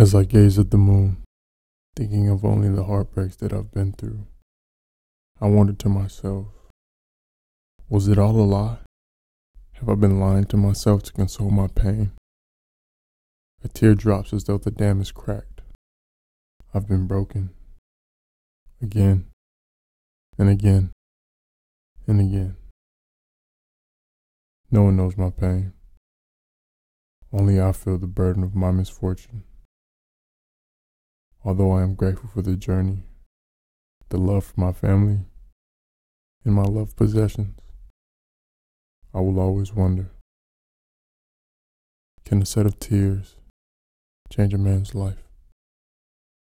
As I gaze at the moon, thinking of only the heartbreaks that I've been through, I wondered to myself, was it all a lie? Have I been lying to myself to console my pain? A tear drops as though the dam is cracked. I've been broken. Again, and again, and again. No one knows my pain. Only I feel the burden of my misfortune. Although I am grateful for the journey, the love for my family, and my loved possessions, I will always wonder, can a set of tears change a man's life?